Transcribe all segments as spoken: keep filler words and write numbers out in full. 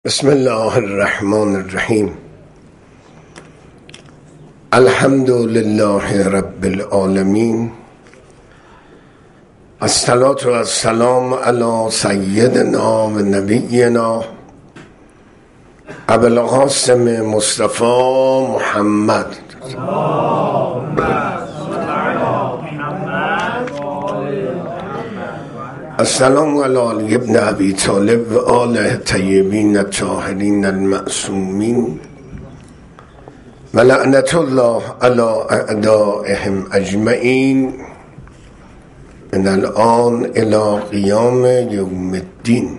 بسم الله الرحمن الرحیم. الحمد لله رب العالمین. الصلاة و السلام علی سیدنا و نبینا ابو القاسم مصطفی محمد. السلام علی علی ابن ابی طالب و آله طیبین الطاهرین المعصومین و لعنت الله علی اعدائهم اجمعین من الان الی قیام یوم الدین.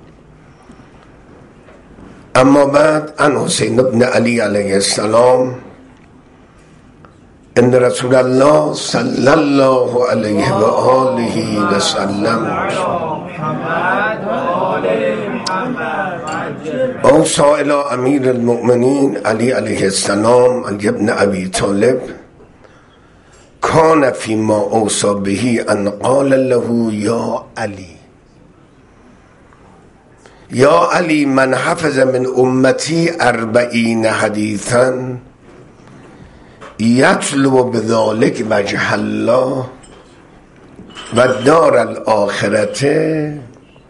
اما بعد، عن حسین بن علی علیه السلام ان رسول الله صلی الله علیه و آله و سلم اوصى الى امیر المؤمنین علی علیه السلام علی ابن ابی طالب کان فیما اوصى به ان قال له یا علی یا علی من حفظ من امتی اربعین حدیثا یطلب بذلک وجه الله و دار الاخرته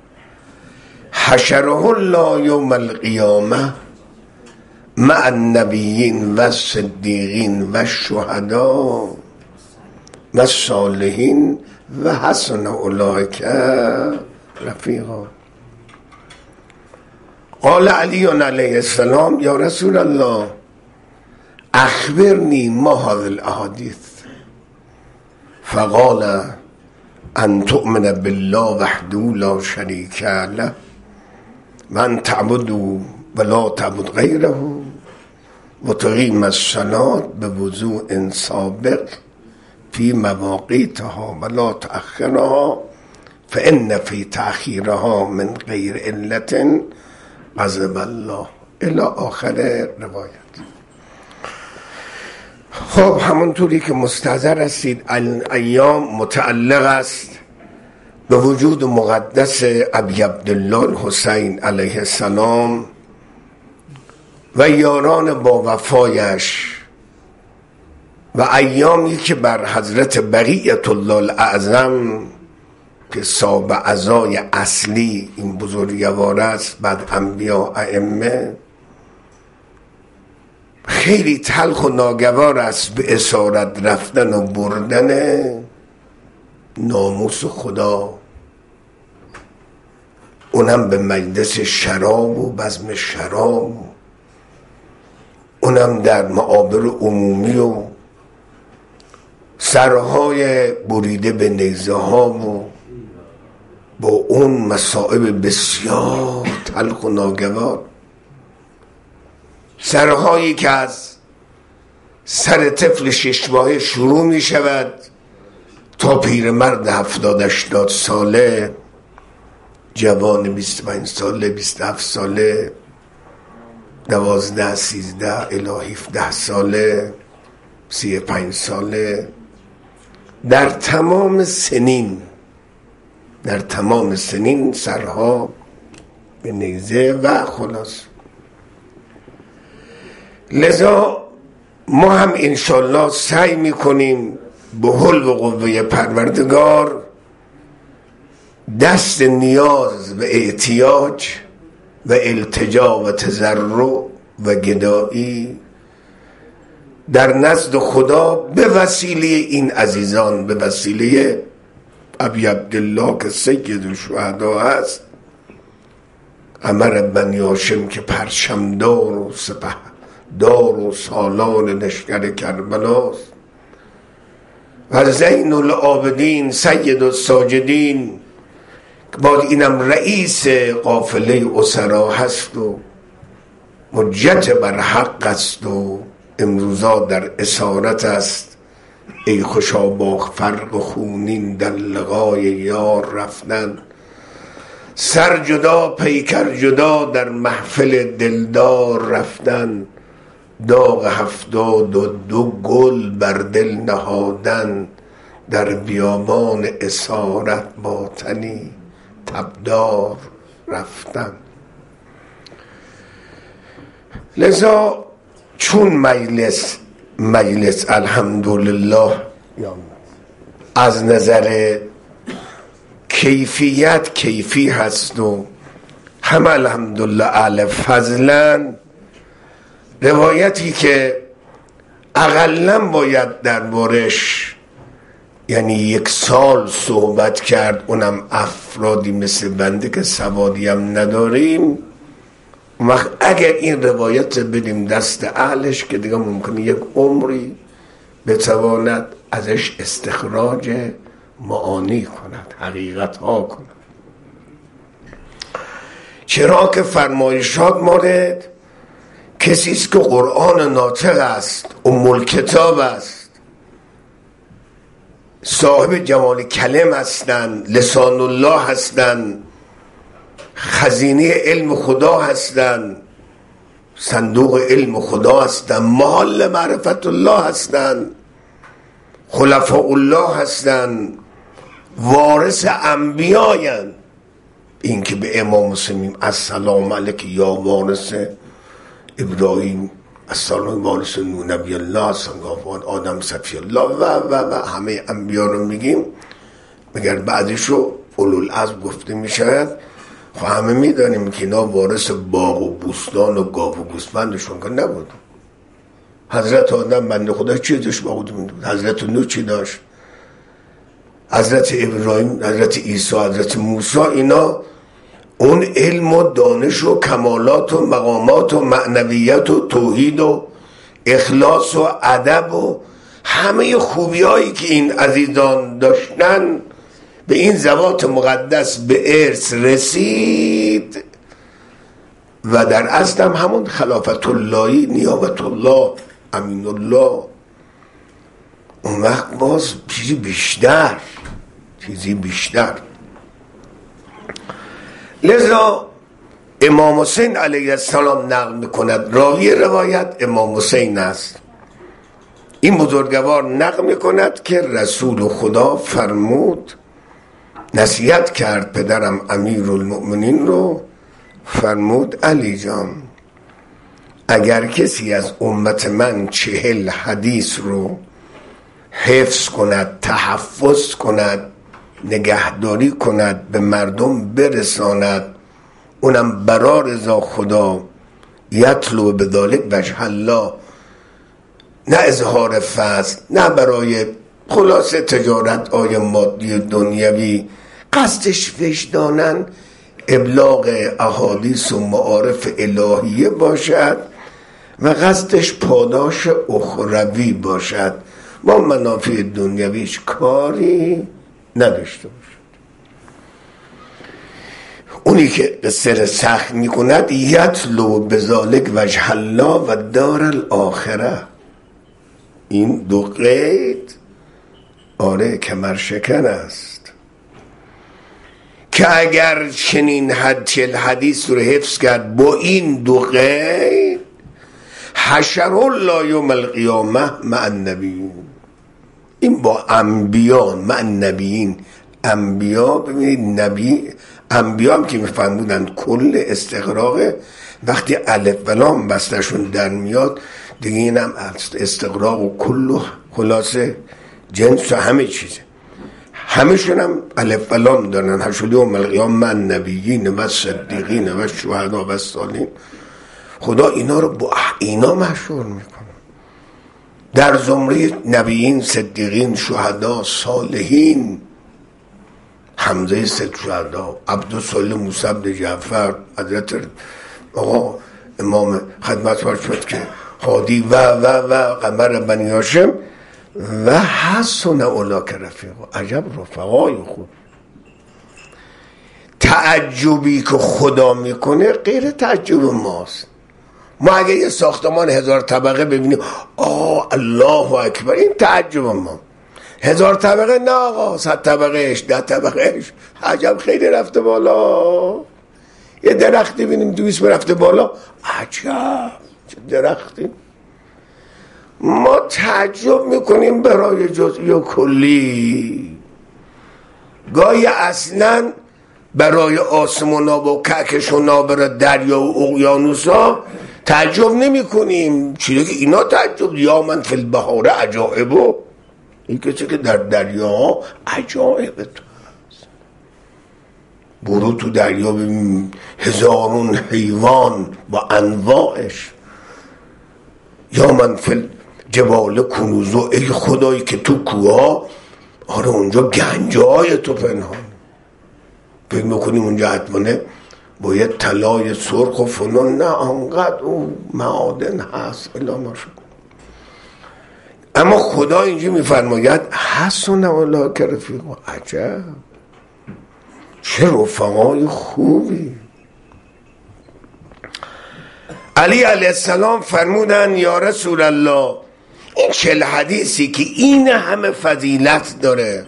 حشره الله یوم القیامه مع النبیین و الصدیقین و الشهداء و الصالحین و حسن اولئک رفیقا. قال علی علیه السلام یا رسول الله اخبرنی ما هذه الاحادیث. فقال ان تؤمن بالله وحده لا شریک له و ان تعبدوا ولا تعبد غیره و تقیم الصلاة بوضوء سابق فی مواقیتها ولا تأخرها فان فی تأخیرها من غیر علة غضب الله الی آخر روایت. خب، همونطوری که مستحضر هستید، ایام متعلق است به وجود مقدس ابی عبدالله الحسین علیه السلام و یاران با وفایش و ایامی که بر حضرت بقیت الله الاعظم که صاحب عزای اصلی این بزرگوار است بعد انبیا ائمه خیلی تلخ و ناگوار است به اسارت رفتن و بردن ناموس خدا، اونم به مجلس شراب و بزم شراب، اونم در معابر عمومی و سرهای بریده به نیزه ها و با اون مصائب بسیار تلخ و ناگوار، سرهایی که از سر طفل شش ماهه شروع می شود تا پیرمرد هفتاد هشتاد ساله، جوان بیست و پنج ساله، بیست و هفت ساله، دوازده سیزده الی هفده ساله، سی و پنج ساله، در تمام سنین در تمام سنین سرها به نیزه و خلاص. لذا ما هم انشالله سعی میکنیم به حول و قوه پروردگار دست نیاز و احتیاج و التجا و تضرع و گدایی در نزد خدا به وسیله این عزیزان، به وسیله ابی عبدالله که سید الشهدا هست، عمر بنی هاشم که پرچمدار و سپه دار و سالار لشکر کربلاست، و زین العابدین سید الساجدین بعد اینم رئیس قافله اسرا هست و حجت بر حق است و امروزا در اسارت است. ای خوشا با فرق خونین در لقای یار رفتن، سر جدا پیکر جدا در محفل دلدار رفتن، داغ هفتاد و دو گل بر دل نهادن، در بیابان اسارت با تنی تبدار رفتن. لذا چون مجلس مجلس الحمدلله از نظر کیفیت کیفی هست و همه الحمدلله اهل فضلن، روایتی که اقلا باید دربارش یعنی یک سال صحبت کرد، اونم افرادی مثل بنده که سوادی هم نداریم، وقت اگر این روایت بدیم دست اهلش که دیگه ممکنه یک عمری بتواند ازش استخراج معانی کند، حقیقت ها کند. چرا که فرمایشات مورد کسی است که قرآن ناطق است، ام الکتاب است، صاحب جوامع کلم هستند، لسان الله هستند، خزینه علم خدا هستند، صندوق علم خدا هستند، محل معرفت الله هستند، خلفاء الله هستند، وارث انبیایند. این که به امام مسلم السلام علیک یا وارث ابراهیم، السلام وارث نوح نبی الله، سنگافان آدم صفی الله و و و همه انبیا رو میگیم، مگر بعدشو اولوالعزم گفته میشود. خب همه میدانیم که اینا وارث باغ و بوستان و گاو و گوسفندشون که نبود. حضرت آدم بنده خدا چی داشت؟ باغ بود. حضرت نوح چی داشت؟ حضرت ابراهیم، حضرت عیسی، حضرت موسی، اینا اون علم و دانش و کمالات و مقامات و معنویت و توحید و اخلاص و ادب و همه خوبی هایی که این عزیزان داشتن به این ذوات مقدس به ارث رسید و در اصل هم همون خلافت اللهی، نیابت الله، امین الله. اون وقت باز چیزی بیشتر چیزی بیشتر لذا امام حسین علیه السلام نقل میکند، راوی روایت امام حسین است. این بزرگوار نقل میکند که رسول خدا فرمود، نصیحت کرد پدرم امیرالمؤمنین رو، فرمود علی جان اگر کسی از امت من چهل حدیث رو حفظ کند، تحفظ کند، نگهداری کند، به مردم برساند، اونم برا رضا خدا، یطلب بذلک وجه الله، نه اظهار فضل، نه برای خلاصه تجارت آی مادی دنیوی، قصدش وجدانن ابلاغ احادیث و معارف الهیه باشد و قصدش پاداش اخروی باشد، با منافع دنیویش کاری نداشته باشد. اونی که سر سخت میکند یطلب بذلک وجه الله و دار الاخره، این دو قید آره کمرشکن است که اگر چنین حد چل حدیث رو حفظ کرد با این دو قید، حشر الله یوم القیامه مع النبیین، این با انبیان مع النبیین، انبیا ببینید نبی انبیا هم که میفهمودن کل استقراقه، وقتی الف و لام بستشون در میاد دیگه اینم استقراق و کل خلاصه جنس و همه چیزه، همه شون هم الف و لام دارن. حشر یوم القیامه مع النبیین و صدیقین و شهدا و صالحین. خدا اینا رو با اینا محشور میکنه، در زمره نبیین، صدیقین، شهدا، صالحین. حمزه ست شهدا، عبدالصالح موسی بن جعفر، حضرت آقا امام خدمت فرد شد که هادی و و و قمر بنی هاشم و حسن اولاک رفیقا، عجب رفقای خوب. تعجبی که خدا میکنه غیر تعجب ماست. ما اگه یه ساختمان هزار طبقه ببینیم آه الله اکبر، این تعجب ما. هزار طبقه نه آقا، صد طبقهش، ده طبقهش، عجب خیلی رفته بالا. یه درختی ببینیم دویست رفته بالا، عجب چه درختی. ما تعجب میکنیم برای جزئی و کلی، گاهی اصلا برای آسمونا و کهکشونا، برای دریا و اقیانوسا تعجب نمی کنیم چیزی که اینا تعجب، یا من فی البحار عجائب، این کسی که در دریا عجایب تو هست. برو تو دریا ببین هزارون حیوان با انواعش. یا من فی جبال کنوزو، ای خدایی که تو کوها، آره اونجا گنجای تو پنهان. فکر میکنیم اونجا حتمانه باید طلای سرخ و فلان، نه آنقدر اون معادن هست الا ماشاءالله. اما خدا اینجا میفرماید حسن اولئک رفیقا، عجب چه رفقای خوبی. علی علیه السلام فرمودن یا رسول الله، این چل حدیثی که این همه فضیلت داره،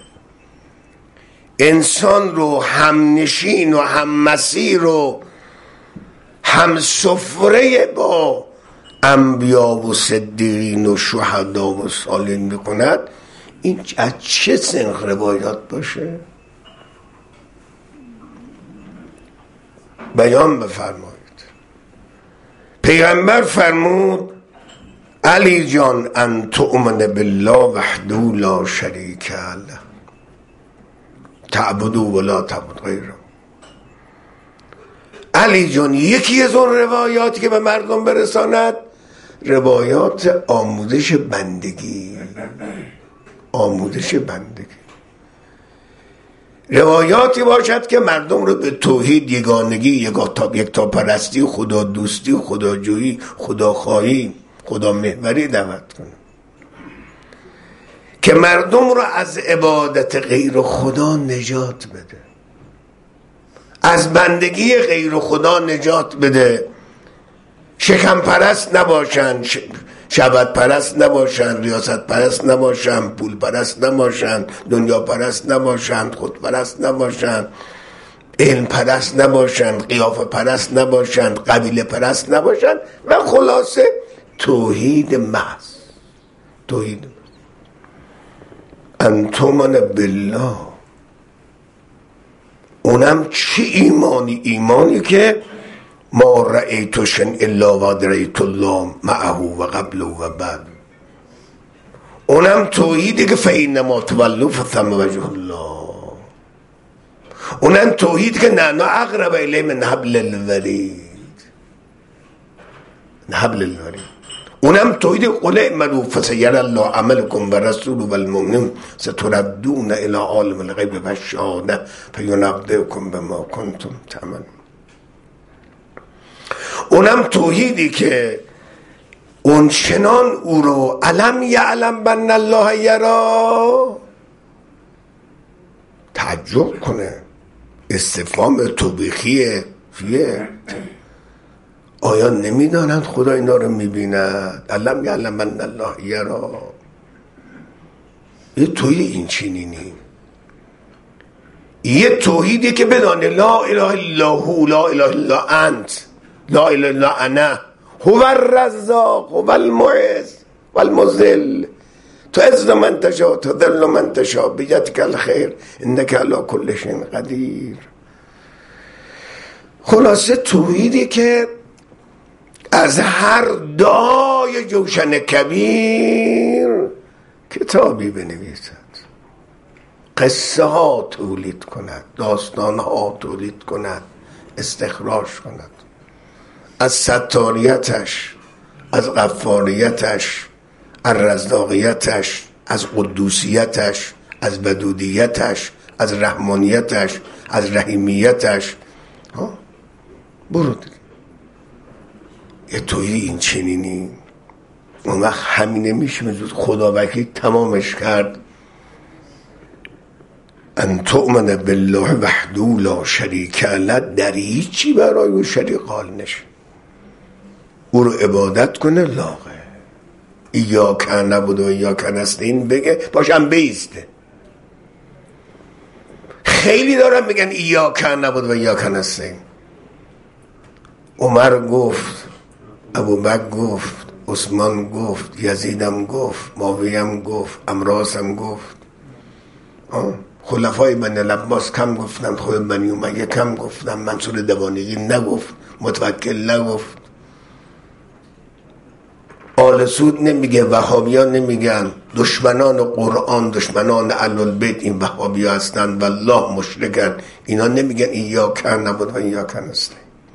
انسان رو هم نشین و هم مسیر و هم سفره با انبیا و صدیقین و شهدا و صالحین میکند، این از چه سنخ روایات باشه؟ بیان بفرمایید. پیغمبر فرمود علی جان ان تؤمن بالله وحده لا شریک له تعبدوا ولا تعبد غیره. علی جان یکی از اون روایاتی که به مردم برساند روایات آموزش بندگی، آموزش بندگی، روایاتی باشد که مردم رو به توحید، یگانگی، یکتا پرستی، خدا دوستی، خداجویی، خداخواهی، خدا محوری دعوت کنه، که مردم رو از عبادت غیر خدا نجات بده، از بندگی غیر خدا نجات بده، شکم پرست نباشن، شهوت پرست نباشن، ریاست پرست نباشن، پول پرست نباشن، دنیا پرست نباشن، خود پرست نباشن، علم پرست نباشن، قیافه پرست نباشن، قبیله پرست نباشن، و خلاصه توحید محض. توحید ان تؤمن بالله، اونم چه ایمانی؟ ایمانی که ما رأیت شیئا الا و رأیت الله معه و قبل و بعد. اونم توحیدی که فإنما تولوا فثم وجه الله. اونم توحید که نحن اقرب الیه من حبل الورید، حبل الورید. اونم توحید قل اعملوا فسیری الله عملکم و رسوله و المؤمنون ستردون الی عالم الغیب و الشهاده فینبئکم بما کنتم تعملون. اونم توحیدی که اون چنان او رو علم یعلم بن الله یرا، تعجب کنه، استفهام توبیخیه، فیه آیا نمیدانند خدا اینا رو میبیند؟ علم یعلم بن الله یرا. یه توحید این چنینی، یه توحیدی که بدانه لا اله الا هو، لا اله الا انت، لا اله الا انا، هو الرزاق هو المعز والمذل، تعز من تشاء تذل من تشاء بیدک الخیر انک علی کل شیء قدیر. خلاصه توحیدی که از هر دای جوشن کبیر کتابی بنویسد، قصه ها تولید کند، داستان ها تولید کند، استخراج کند، از ستاریتش، از غفاریتش، از رزاقیتش، از قدوسیتش، از ودودیتش، از رحمانیتش، از رحیمیتش. ها برو یه توی این چنینی. اون وقت همینه میشه خدا وکیل تمامش کرد. ان تؤمن بالله وحده لا شریک له، در هیچی برای او شریک قائل نشه، او رو عبادت کنه، لاغه ایاک نعبد و ایاک نستعین بگه، باشم بیسته. خیلی دارن میگن ایاک نعبد و ایاک نستعین. عمر گفت، ابوبکر گفت، عثمان گفت، یزیدم گفت، معاویه‌ام گفت، امراسم گفت، خلفای بنی العباس کم گفتن، خود بنی امیه کم گفتن، منصور دوانیگی نگفت، متوکل نگفت، آل سود نمیگه، وهابیان نمیگن، دشمنان قرآن، دشمنان اهل‌البیت این وهابیا هستن، والله مشرکن. اینا نمیگن ایاک نعبد و ایاک نستعین.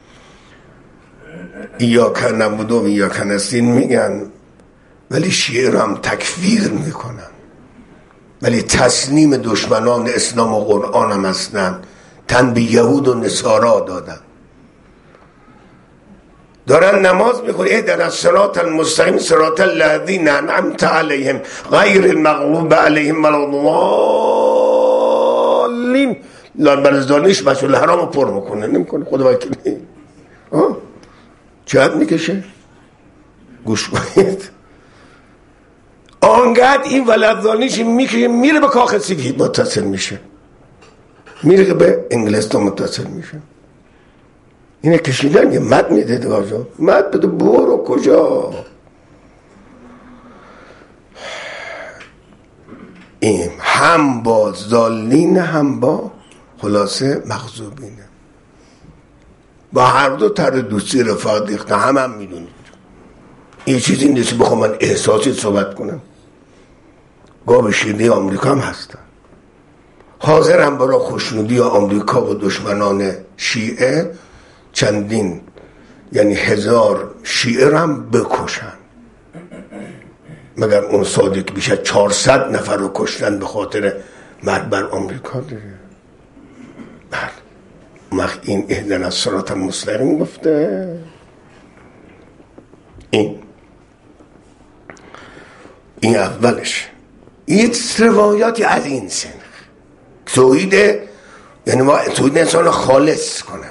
ایاک نعبد و ایاک نستعین میگن، ولی شیعه رو هم تکفیر میکنن، ولی تسلیم دشمنان اسلام و قرآن هم هستن. تن به یهود و نصارا دادن، دارن نماز میخونن اهدنا الصراط المستقیم صراط الذین انعمت علیهم غیر المغضوب علیهم ولا الضالین. لاربرزدانیش مسئول حرام رو پر میکنه، نمیکنه خدا وکیلی. چقدر میکشه؟ گوش کنید. آنقدر این ولدزانیش میکشه میره به کاخ سفید متصل میشه، میره به انگلستان متصل میشه. اینه کشیدن یه مد میده دواجا، مد بده برو کجا. این هم با ضالین هم با خلاصه مغضوبینه، با هر دو تر دوستی رفاقت ریخته. هم هم میدونید این چیزی نیست بخوام من احساسی صحبت کنم. گاه شیرینی آمریکا هم هستن، حاضرم برای خوشنودی آمریکا و دشمنان شیعه چندین یعنی هزار شیعه رو هم بکشن، مگر اون صادق بیشه چهارصد نفر رو کشتن به خاطر مرگ بر آمریکا دیگه. بله مخ این اهدنا الصراط المستقیم گفته. این این اولش. این روایاتی از این سن توحید، یعنی ما توحید انسان خالص کنم.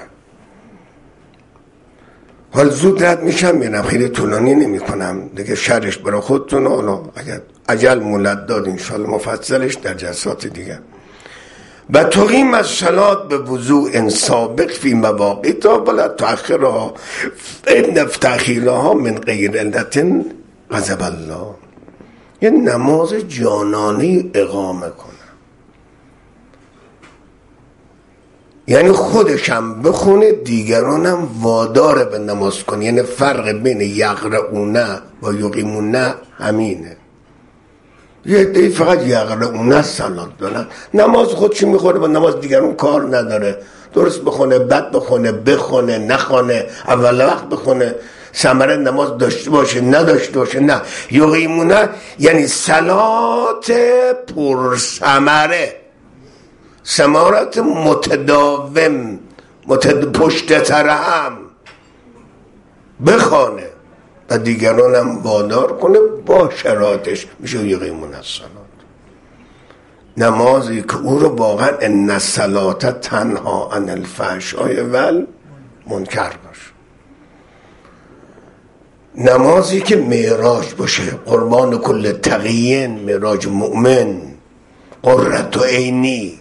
حال زود رد میشم میرم، خیلی طولانی نمی کنم دیگه، شرش برای خودتون. حالا اگر عجل مولد داد انشاءالله مفصلش در جلسات دیگه. و تقیم الصلاة به وضوء سابق فی مواقیتها ولا تأخرها فإن تأخیرها من غیر علت غضب الله. یه نماز جانانه اقامه کنه، یعنی خودشم بخونه دیگرانم وادار به نماز کنه. یعنی فرق بین یقرؤونه و یقیمونه همینه. یه عده‌ای فقط یقرؤونه صلات دارن، نماز خودشون میخوره با نماز دیگران کار نداره. درست بخونه بد بخونه بخونه نخونه اول وقت بخونه، ثمره نماز داشته باشه نداشته باشه نه. یقیمونه یعنی صلات پر ثمره، ثمرات متداوم، متد... پشت تر هم بخونه و دیگران هم وادار کنه با شرایطش، میشه یقیمون الصلاة. نمازی که او رو واقعا ان الصلاة تنها عن الفحشاء والمنکر باشه، نمازی که معراج باشه، قربان کل تقیین معراج مؤمن، قرة عینی.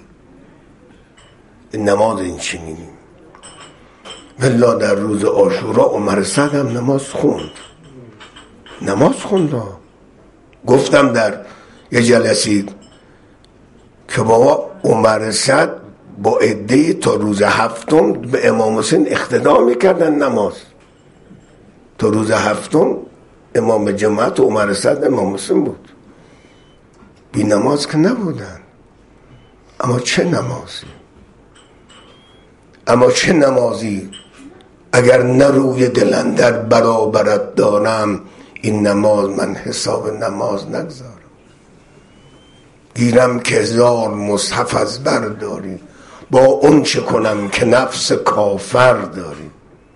نماز این چنینی. والله در روز عاشورا عمر سعد هم نماز خوند، نماز خوند. گفتم در یه جلسی که بابا عمر سعد با عده تا روز هفتم به امام حسین اقتدا میکردن نماز. تا روز هفتم امام جماعت عمر سعد امام حسین بود، بی نماز که نبودن. اما چه نمازی، اما چه نمازی اگر نروی دل اندر برابرت دارم، این نماز من حساب نماز نگذارم. گیرم که هزار مصحف از برداری، با اون چه کنم که نفس کافر داری.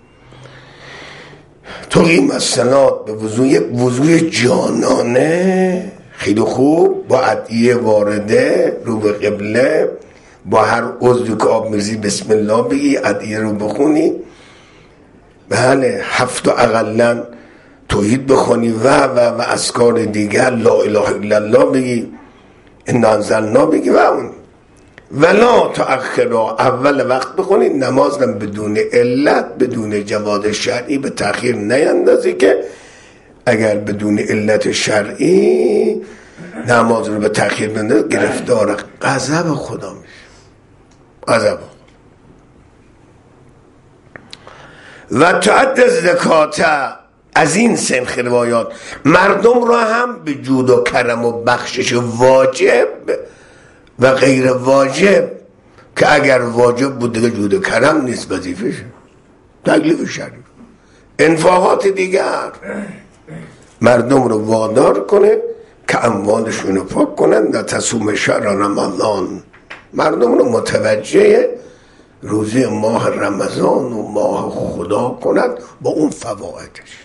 تقیم الصلاة به وضوء، وضوء جانانه خیلی خوب، با ادعیه وارده رو به قبله، با هر عضو که آب میریزی بسم الله بگی، ادعیه رو بخونی. بله هفت و اقلن توحید بخونی و و و اذکار دیگر، لا اله الا الله بگی، انا انزلنا بگی و اون ولا تأخرها، اول وقت بخونی. نماز هم بدون علت بدون جواز شرعی به تأخیر نیندازی، که اگر بدون علت شرعی نماز رو به تأخیر بندازی گرفتار غضب خدا میشه. غضب. و تعد زکات از این سنخ روایات مردم را هم به جود و کرم و بخشش واجب و غیر واجب، که اگر واجب بود دیگه جود و کرم نیست، وظیفه‌شه، تکلیف شریف، انفاقات دیگر، مردم رو وادار کنه که اموالشون رو پاک کنن و تصوم شهر رمضان، مردم رو متوجه روزه ماه رمضان و ماه خدا کنند با اون فوائدش.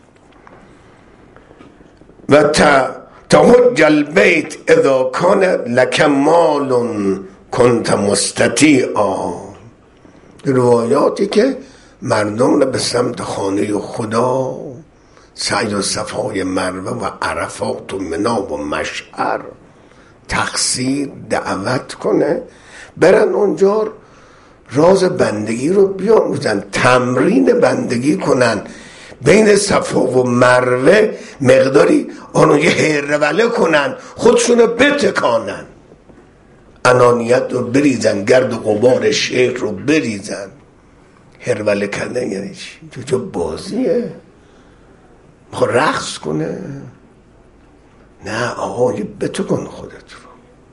و تحج البیت اذا کان لک مال کنت مستطیعا، روایاتی که مردم رو به سمت خانه خدا، سعی و صفای مروه و عرفات و منا و مشعر تقصیر دعوت کنه، برن اونجا راز بندگی رو بیاموزن، تمرین بندگی کنن، بین صفا و مروه مقداری آنو یه هروله کنن، خودشونو بتکانن، انانیت رو بریزن، گرد و غبار شیخ رو بریزن. هروله کردن یعنی چی؟ چه بازیه؟ میخواد رقص کنه؟ نه آقا، یه بتکن خودت رو.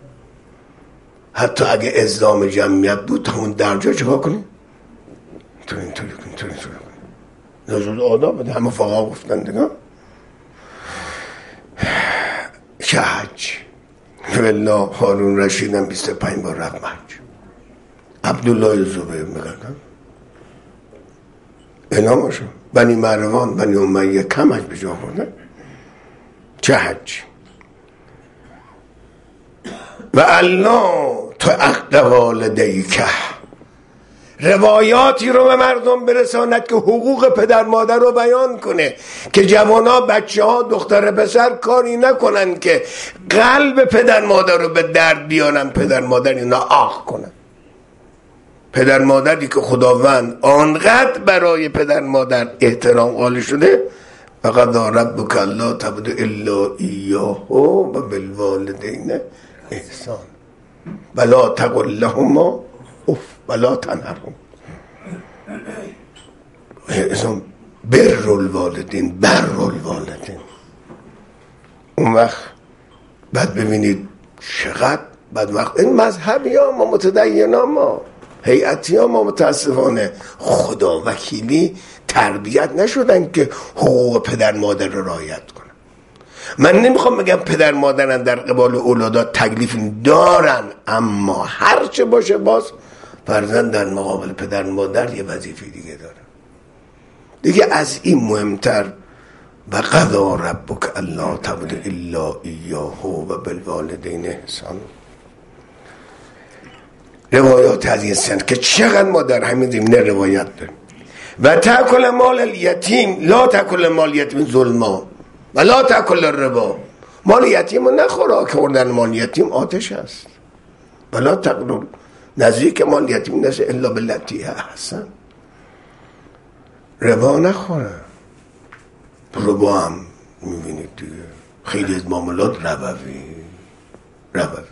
حتی اگه ازدحام جمعیت بود تا اون درجا چه کنی؟ اینطوری اینطوری کنی، اینطوری اینطوری کنی. نجود آداب بده، همه فقها گفتن دیگه که حج والله هارون رشید هم بیست و پنج بار رفت حج. عبدالله زبیر میگردن اعلامشون بنی مروان بنی امیه کم حج به جا بردن، چه حج. و الله تو عقد والدیک، روایاتی رو به مردم برساند که حقوق پدر مادر رو بیان کنه، که جوانا بچه ها دختر پسر کاری نکنن که قلب پدر مادر رو به درد بیارن، پدر مادر اینا آخ کنن. پدر مادری که خداوند آنقدر برای پدر مادر احترام قائل شده، فقط ربک الا تعبدوا الا ایاه و بالوالدین احسان ولا تقل لهما اف ولا تنهرهم. احسان بر الوالدین، بر الوالدین. اون وقت بعد ببینید چقدر بعد وقت این مذهبی ها ما متدین ها ما هیئتی ها ما متاسفانه خدا وکیلی تربیت نشدن که حقوق پدر مادر رو رعایت کنن. من نمیخوام بگم پدر مادرن در قبال اولادا تکلیف دارن، اما هرچه باشه باز فرزند در مقابل پدر مادر یه وظیفه دیگه داره دیگه. از این مهمتر و قضا ربک الا تعبدوا الا ایاه و بالوالدین احسان. روایات از این سن که چقدر ما در همین زمینه روایت داریم. و تأکل مال الیتیم لا تأکل مال یتیم ظلما و لا تأکل الربا، مال یتیم رو نخورا که خوردن مال یتیم آتش است. و لا تأکل نزدیک مال یتیم نشه الا بالتی احسن، ربا نخوره. ربا هم میبینید دیگه خیلی از معاملات ربوی ربوی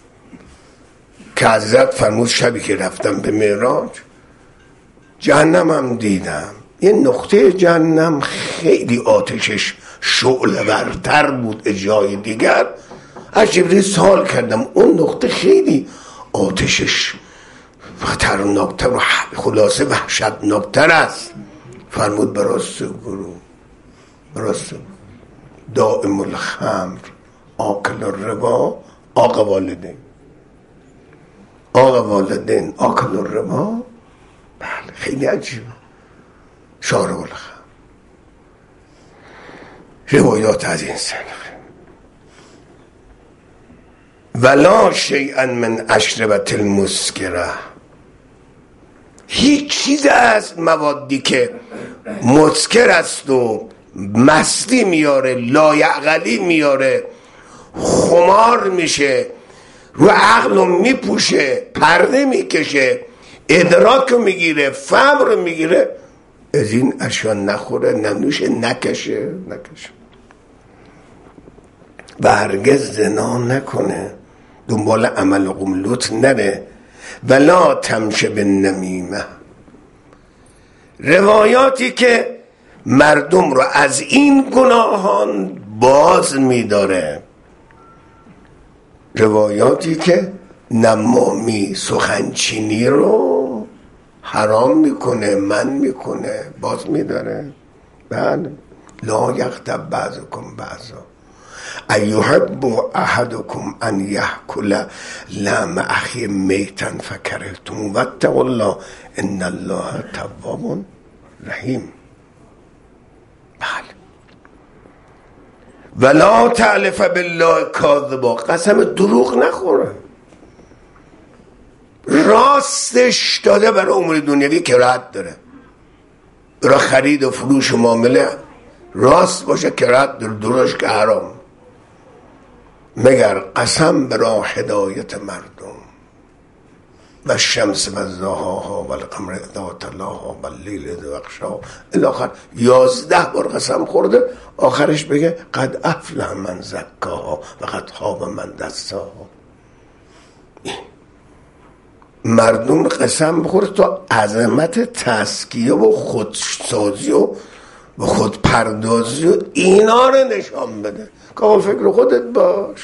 که حضرت فرمود شبی که رفتم به معراج جهنم هم دیدم، یه نقطه جهنم خیلی آتشش شعله ورتر بود از جای دیگر. از جبریل سوال کردم اون نقطه خیلی آتشش خطرناکتر و خلاصه وحشتناکتر است. فرمود براست گروه براست دائم الخمر آکل الربا آقا والدین، آقا والدین آکل الربا. بله خیلی عجیبه. شارع الخمر، روایات از این سنخ. ولا شیئا من اشربت المسکره، هیچ چیز از موادی که مسکر است و مستی میاره، لایعقلی میاره، خمار میشه، رو عقل رو میپوشه، پرده میکشه، ادراک رو میگیره، فهم رو میگیره، از این اشیا نخوره، ننوشه، نکشه نکشه و هرگز زنا نکنه، دنبال عمل و قملوت نره. ولا تمشه بالنمیمه، روایاتی که مردم رو از این گناهان باز می‌داره. روایاتی که نمامی سخنچینی رو حرام میکنه، من میکنه، باز میداره. بله. لا یغتب بعضکم بعضا ایحب احدکم ان یأکل لحم اخیه میتا فکرهتموه واتقوا الله ان الله تواب رحیم. بله. ولا تحلف بالله کاذبا، قسم دروغ نخوره. راستش داده برای امور دنیوی کراهت داره، برای خرید و فروش و معامله راست باشه کراهت داره، دروغش که حرام. مگر قسم برای هدایت مردم و الشمس و ضحاها و القمر اذا تلاها و اللیل اذا یغشاها الی آخر. یازده بار قسم خورده، آخرش بگه قد افلح من زکاها و قد خاب من دساها. مردم قسم بخوره تا عظمت تزکیه و خودسازی و و خودپردازی و اینا رو نشان بده. که فکر خودت باش،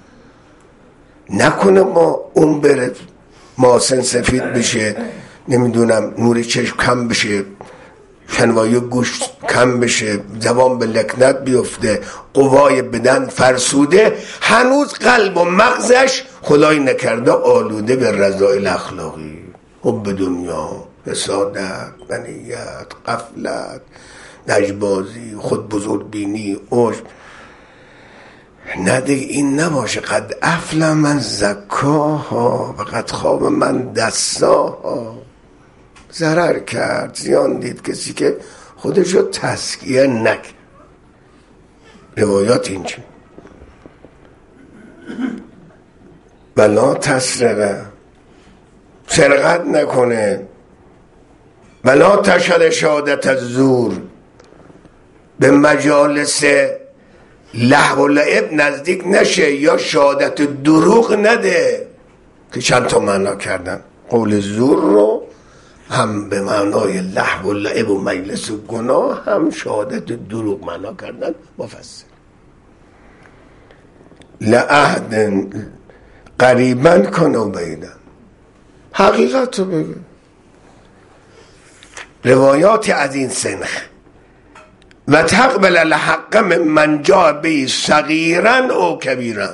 نکنه ما اون بره ماسن سفید بشه، نمیدونم نور چشم کم بشه، شنوایی گوش کم بشه، زبان به لکنت بیفته، قوای بدن فرسوده، هنوز قلب و مغزش خدای نکرده آلوده به رذائل اخلاقی، حب دنیا، حسادت، منیت، غفلت، نجبازی، خود بزرگ بینی، عجب. نه دیگه این نباشه. قد افلح من زکاها و قد خاب من دساها. ضرر کرد، زیان دید کسی که خودشو تزکیه نکرد. روایات اینجا ولا تسرقه، سرقت نکنه، ولا تشهد شهادت الزور، به مجالس لهو و لعب نزدیک نشه یا شهادت دروغ نده که چند تا معنا کردن. قول زور رو هم به معنای لهو و لعب و مجلس و گناه، هم شهادت دروغ معنا کردن مفصل. لعهد قریبا کنو بیدن، حقیقت رو بگه. روایات از این سنخ و تقبل الحق من جاء به صغیرا او کبیرا،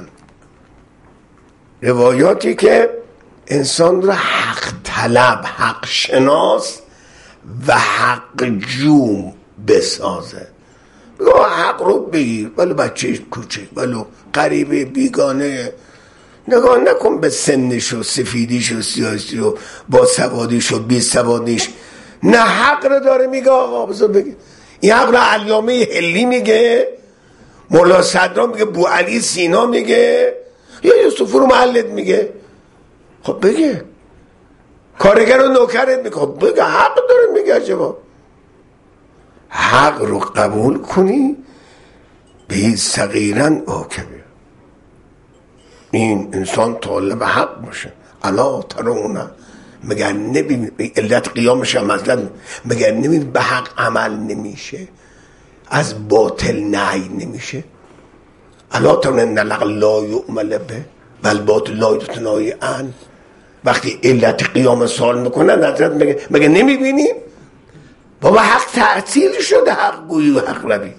روایاتی که انسان را حق طلب، حق شناس و حق جو بسازه. بگو حق رو بگیر، ولو بچه کوچک، ولو قریبه بیگانه، نگاه نکن به سنش و سفیدیش و سیاسی و با سوادیش و بی سوادیش. نه، حق رو داره میگه. آقا بذار بگیر. این حق رو علامه حلی میگه، مولا صدرا میگه، بو علی سینا میگه، یا یوسف رو محلت میگه. خب بگه. کارگر رو نوکرت میگه، خب بگه. حق داره میگه. عجبا حق رو قبول کنی به صغیرن او کبیر. این انسان طالب حق باشه. الا ترونه، مگر نبین علت قیامش هم مثلا مگر نبین به حق عمل نمیشه، از باطل نهی نمیشه. الا ترونه ان الحق لا یعمل به بل باطل لا یتناهی عنه. وقتی علت قیام سوال میکنن حضرت مگه مگه نمیبینی؟ بابا حق تعطیل شده، حق گویی و حق روی.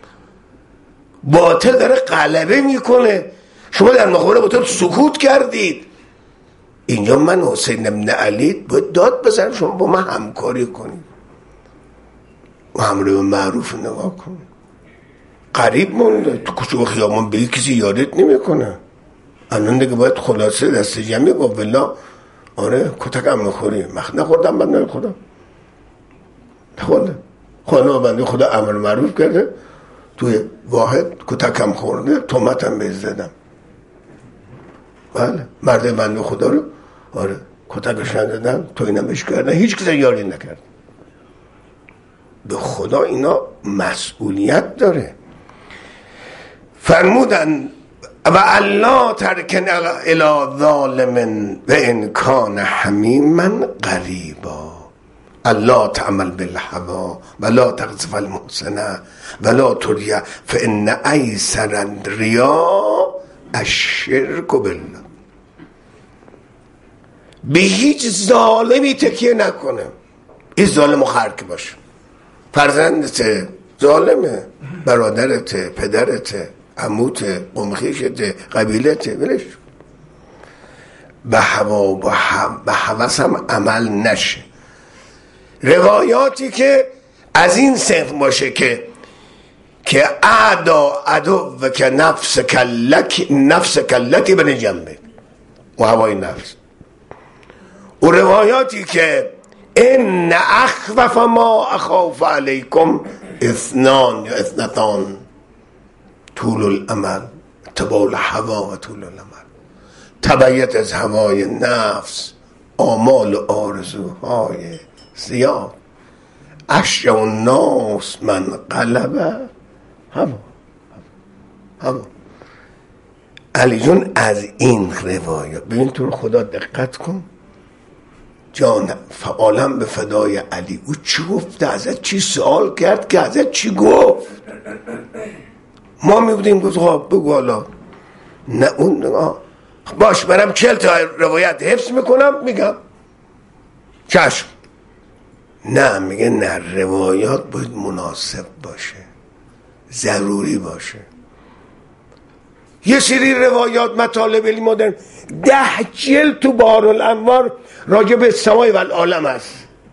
باطل داره غلبه میکنه، شما در مقابل باطل سکوت کردید. اینجا من حسین بن علی باید داد بزنم شما با من همکاری کنید و امر به معروف نگاه کن. قریب مونده تو کوچه و خیابان به کسی یادت نمیکنه. الان دیگه باید خلاصه دست جمعی با بالله. آره کتک هم نخوری، مخ نخوردم من نخوردم نخورده خانه بنده خدا امر معروف کرده، توی واحد کتک هم خورده، تومت هم بهش زدم. بله مرد بنده خدا رو آره کتکش ندادم، تو اینم بهش کردن، هیچ کسی یاری نکرد. به خدا اینا مسئولیت داره. فرمودن و الله ترکن الی ظالم و ان کان حمیما قریبا. الله تعمل بالهوا ولا تقذف المحسن ولا تریا فان ایسر الریا الشرک بالله. به هیچ ظالمی تکیه نکنه. این ظالم و خرک باشه، فرزندته، ظالمه، برادرته، پدرته، عموته، قومخیشته، قبیلته، ولش به هوا به هوس هم عمل نشه. روایاتی که از این صنف باشه که که اعدا عدو و که نفس کلک نفس کلتی بن جنبه و هوای نفس، و روایاتی که ان اخوف ما اخاف علیکم اثنان یا اثنتان طول الامل اتباع الهوا و طول الامل، تبعیت از هوای نفس، آمال و آرزوهای زیاد. اشجع الناس من غلب هوا هوا. علی جون از این روایات ببین تو رو خدا دقت کن، جان فعالم به فدای علی. او چی گفته؟ ازت چی سوال کرد که ازت چی گفت؟ ما می بودیم گفت خب بگو حالا. نه اون آه. باش برم چل تا روایت حفظ میکنم میگم چشم. نه میگه نه، روایات باید مناسب باشه، ضروری باشه. یه سری روایات مطالب علمی مدرن ده جلد تو بحرالانوار راجع به سمای و العالم هست.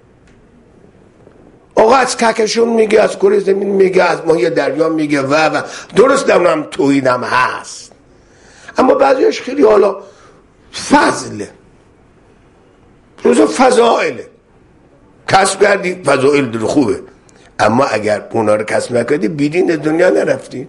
آقا از کهکشان میگه، از کره زمین میگه، از ماهی دریا میگه و و درست دارم توحیدم هست، اما بعضیش خیلی حالا فضله، روزا فضائله، کسب کردی فضائل در خوبه، اما اگر اونا رو کسب نکردی بیدین دنیا نرفتی،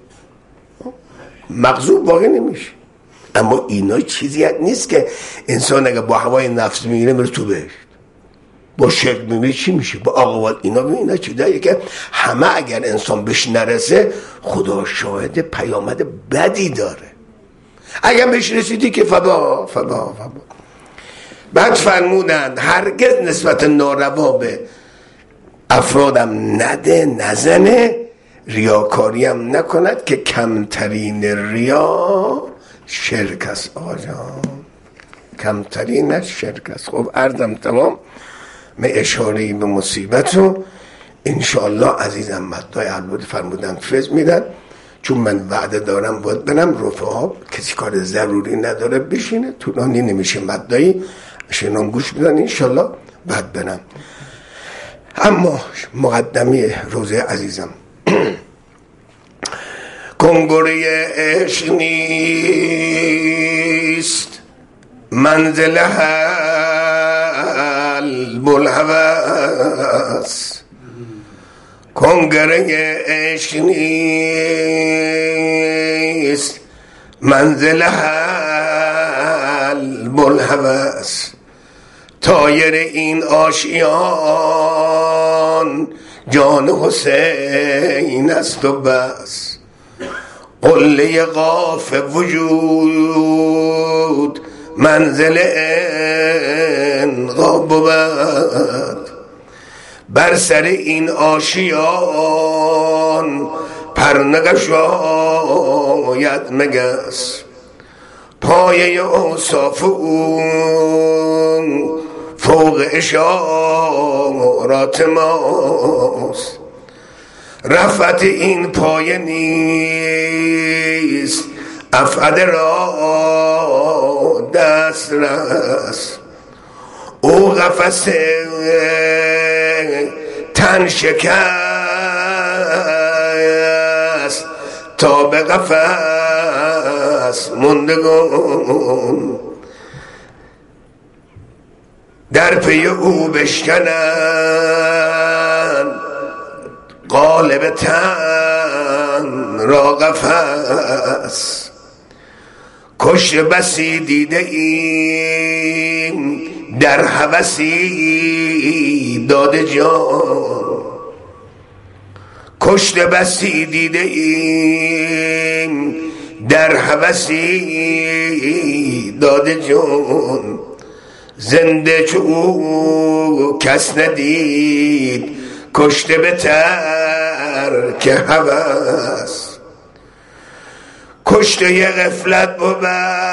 مغضوب واقع نمیشه. اما اینا چیزی نیست که انسان اگر با هوای نفس میگیره میره تو بهشت، با شرک میگیره چی میشه، با اقوال اینا. اینا چیزاییه که همه اگر انسان بهش نرسه خدا شاهد پیامد بدی داره. اگر بهش رسیدی که فبا فبا فبا. بعد فرمودند هرگز نسبت ناروا به افرادم نده، نزنه، ریاکاری هم نکند که کمترین ریا شرک است. آقا جان کمترین شرک است. خب عرضم تمام. من اشاره‌ای به مصیبت رو انشاءالله عزیزم مدای البته فرمودن فیض میدن، چون من وعده دارم باید برم رفقا، کسی کار ضروری نداره بشینه، طولانی نمیشه مدایی، شنان گوش بدن انشاءالله بعد برم. اما مقدمه روزه عزیزم کنگره عشق نیست منزل حلب الهوس، کنگره عشق نیست منزل حلب الهوس، طایر این آشیان جان حسین است و بس، قله قاف وجود منزل انقاب بود، بر سر این آشیان پرنگشاید مگس، پایه اوصاف اون فوق اشارات ماست، رفعت این پایه نیست افعد را دست رست، او قفس تن شکست تا به قفس مندگان، در پی او بشکنن قالب تن را قفس، کشت بسی دیده ایم در هوسی داده جان، کشت بسی دیده ایم در هوسی داده جان، زنده چو او کس ندید، کشته به ترک هوس. کشته ی غفلت بود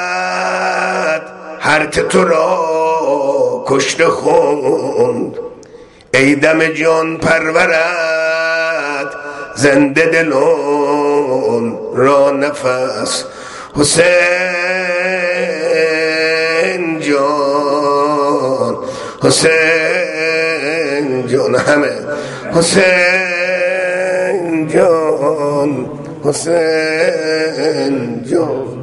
هر که تو را کشته خوند. ای دم جان پرورد زنده دلان را نفس. حسین جان، حسین جان، همه حسین جان، حسین جان.